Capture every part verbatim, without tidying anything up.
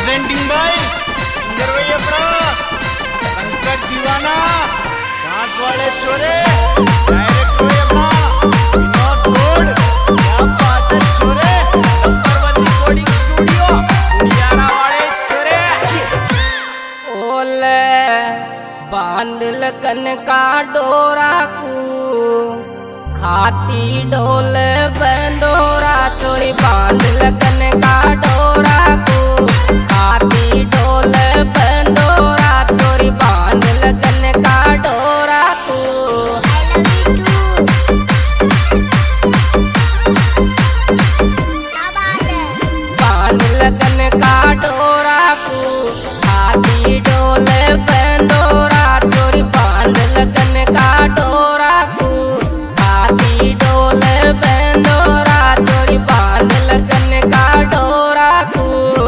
Presenting by सुंदर भाई अपना संकट दीवाना घास वाले छोरे डायरेक्ट भाई अपना विनोद गोड क्या बात है छोरे number one recording studio Udiyara वाले छोरे ओले बांध लगन का डोरा को खाती डोल बंदोरा चोरी बांध लगन का डोरा को खाती डोल बंदोरा चोरी बांध लगन का डोरा को बांध लगन का डोरा को खाती डोल बंदोरा चोरी बांध लगन का डोरा को खाती डोल बंदोरा चोरी बांध लगन का डोरा को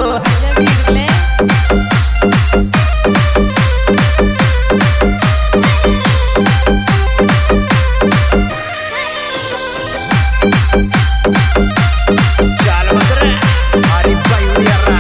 चाल मदरे आरिफ भाई उड़ियारा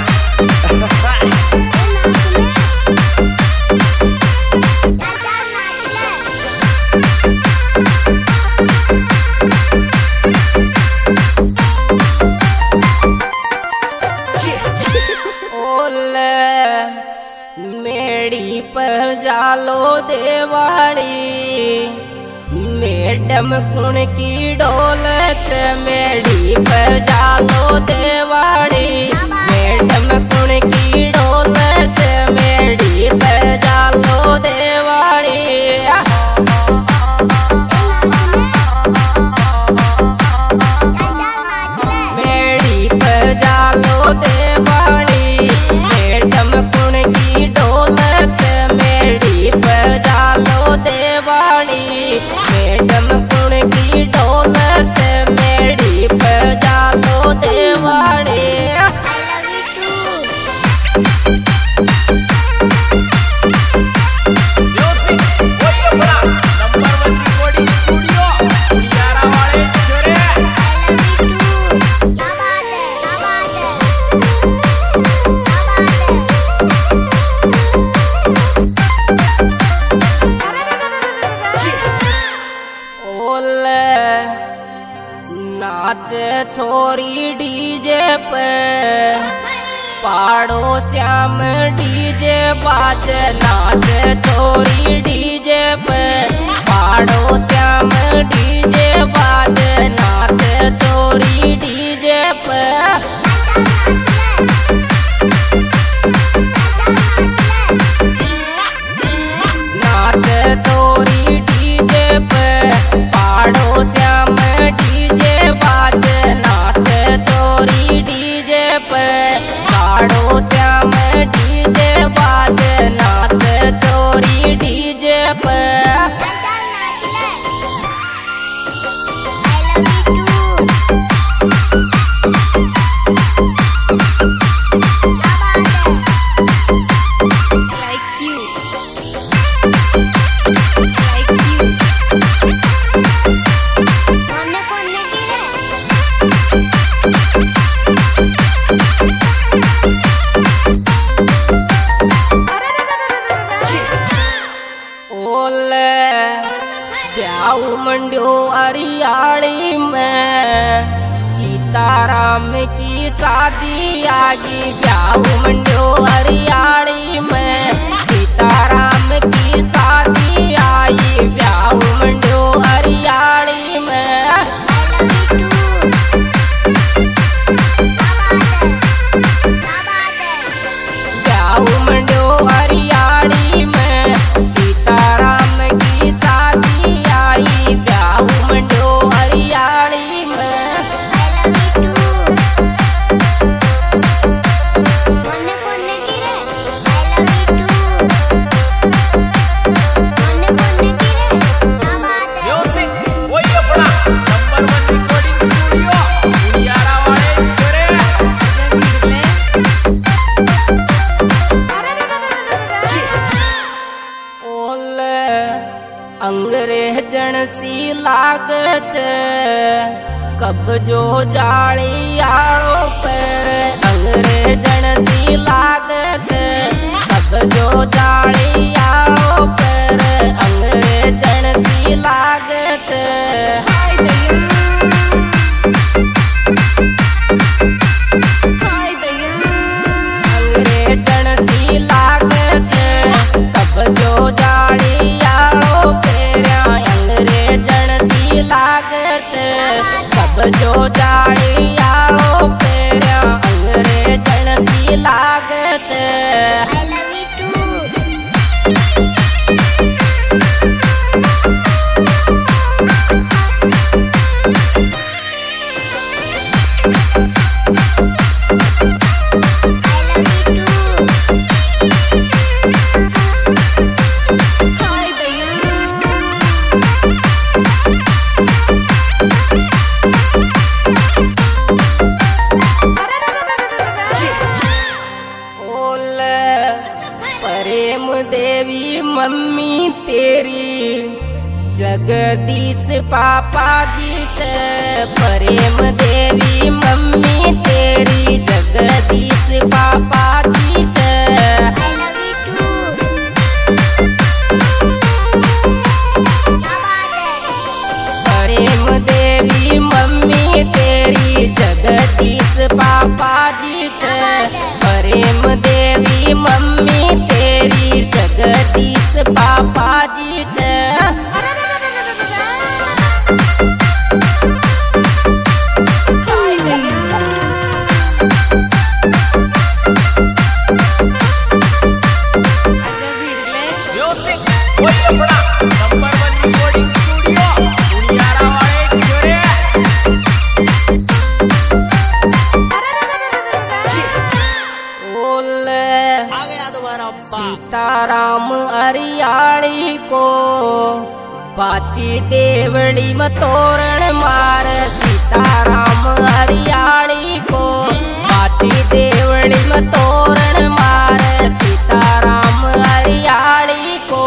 मेड़ी पर जालो देवाड़ी मैडम कुण की डोलत मेड़ी पर जालो देवाड़ी मैडम कुण की डोलत मेड़ी पर जालो देवाड़ी मेड़ी पर जालो देवाड़ी मैडम कुण की डोलत मेड़ी पर जालो देवाड़ी मैडम कुण की डोलत मेड़ी पर जालो देवाड़ी म्यूजिक वही अपना number one recording studio Udiyara वाले छोरे नाच छोरी डीजे पे पाड़ो श्याम डीजे बाज नाच छोरी डीजे पे पाड़ो श्याम डीजे बाज नाच छोरी डीजे पे नाच छोरी डीजे पे पाड़ो श्याम डीजे बाज नाच छोरी डीजे पे पाड़ो श्याम डीजे बाज नाच छोरी डीजे पे Like you. Like you. Konne konne kire? ओले ब्याह मंड्यो अरियाली में सीताराम की शादी आगी ब्याह मंड्यो अरियाली में सीताराम की शादी आई ब्याह मंड्यो अरियाली में ब्याह मंड्यो अरियाली में सीताराम की शादी आई ब्याह मंड्यो अरियाली में Konne konne kire? I love you too. Konne konne kire? क्या बात है? म्यूजिक वही अपना number one recording studio Udiyara वाले छोरे ओले अंग्रेजन सी लागत कब जो जाली आड़ो पर अंग्रेजन सी लाग देवी मम्मी तेरी जगदीश पापा जी च प्रेम देवी मम्मी तेरी जगदीश पापा जी च प्रेम देवी मम्मी तेरी जगदीश पापा जी च प्रेम देवी मम्मी तेरी जगदीश पापा जी च number one recording studio Udiyara वाले छोरे बोल आ गया तुम्हारा अब्बा सीताराम हरियाली को पाची देवड़ी में तोरण मार सीताराम हरियाली को पाची देवड़ी में तोरण मार सीताराम हरियाली को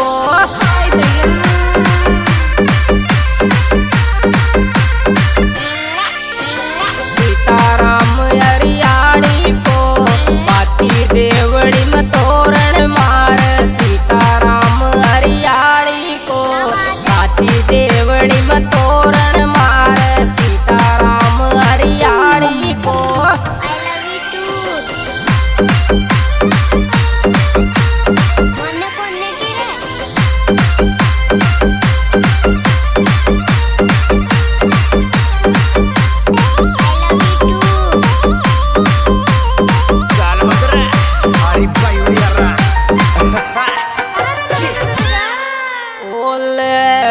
सीताराम हरियाली को पाची देवड़ी में तोरण मार सीताराम हरियाली को पाची देवड़ी में तोरण मार सीताराम हरियाली को चाल मगरे हरी भाई उड़ियारा बोल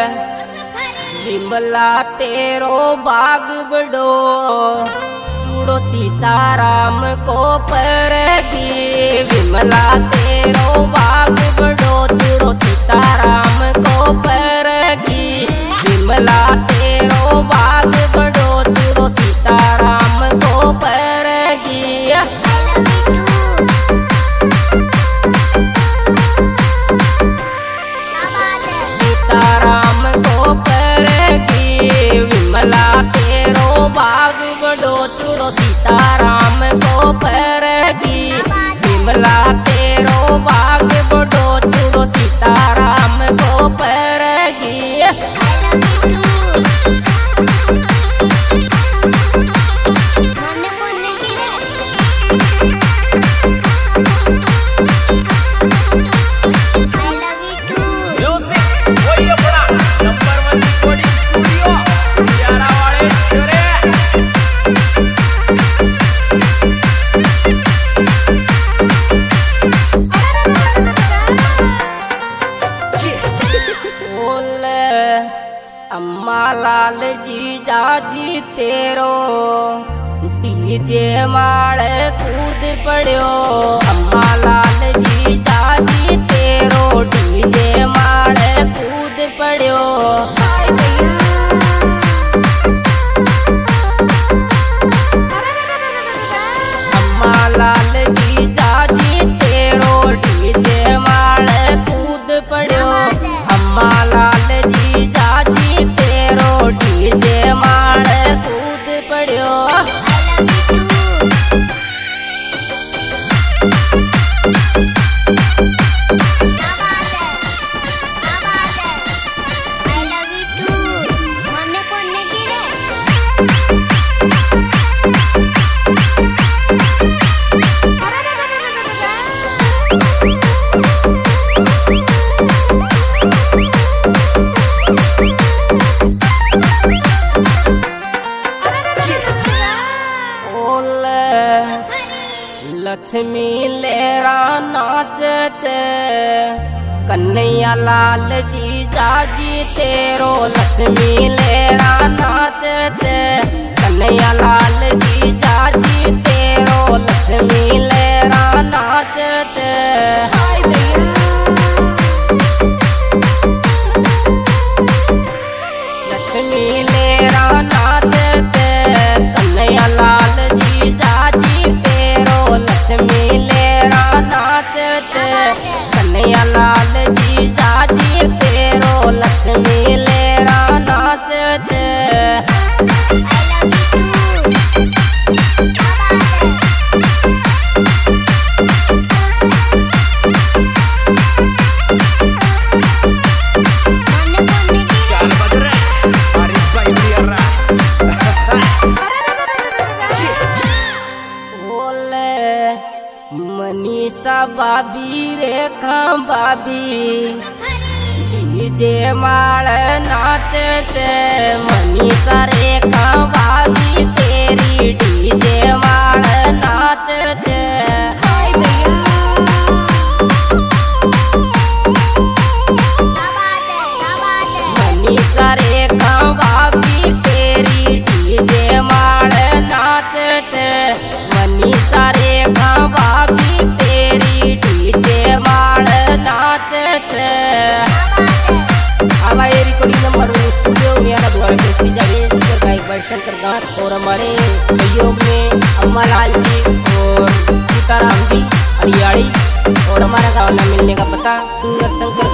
विमला तेरो बाग बड़ो चूड़ो सीताराम को परगी विमला तेरो बाग बड़ो चूड़ो सीताराम को परगी विमला तेरो बाग बड़ो चूड़ो सीताराम को परगी सीताराम को परगी विमला तेरो बाग बड़ो चूड़ो सीताराम को परगी विमला तेरो बाग बड़ो चूड़ो सीताराम को परगी म्यूजिक वही अपना number one recording studio Udiyara वाले छोरे बोल अम्मा लाल जी जाजी तेरो डीजे माड़ कूद पड़ो अम्मा लाल जी जाजी तेरो डीजे माड़ कूद पड़ो अम्मा लाल जी जाजी तेरो डीजे माड़ कूद पड़ो अम्मा लाल जी जाजी तेरो डीजे माड़ कूद पड़ो बोल लक्ष्मी लेरा नाच कन्हैया लाल जी जाजी तेरो लक्ष्मी लेरा नाच कन्हैया लाल जी जाजी तेरो लक्ष्मी लेरा नाच लक्ष्मी लेरा नाच कन्हैया लाल जी जाजी तेरो लक्ष्मी लेरा नाच कन्हैया लाल मनीषा भाभी रेखा भाभी डीजे माल नाचे थे। मनीषा रेखा भाभी तेरी डीजे माल नाचे थे। मनीषा रेखा भाभी तेरी डीजे माल नाचे थे। मनीषा रेखा भाभी तेरी डीजे माल नाचे थे। हमारे रिकॉर्डिंग नंबर स्टूडियो में आना दुआर के जावे जिसका गायक वर्षन करदार और हमारे सहयोग में अम्मा लाल जी और सीताराम जी हरियाणी और हमारा गाँव न मिलने का पता सिंगर शंकर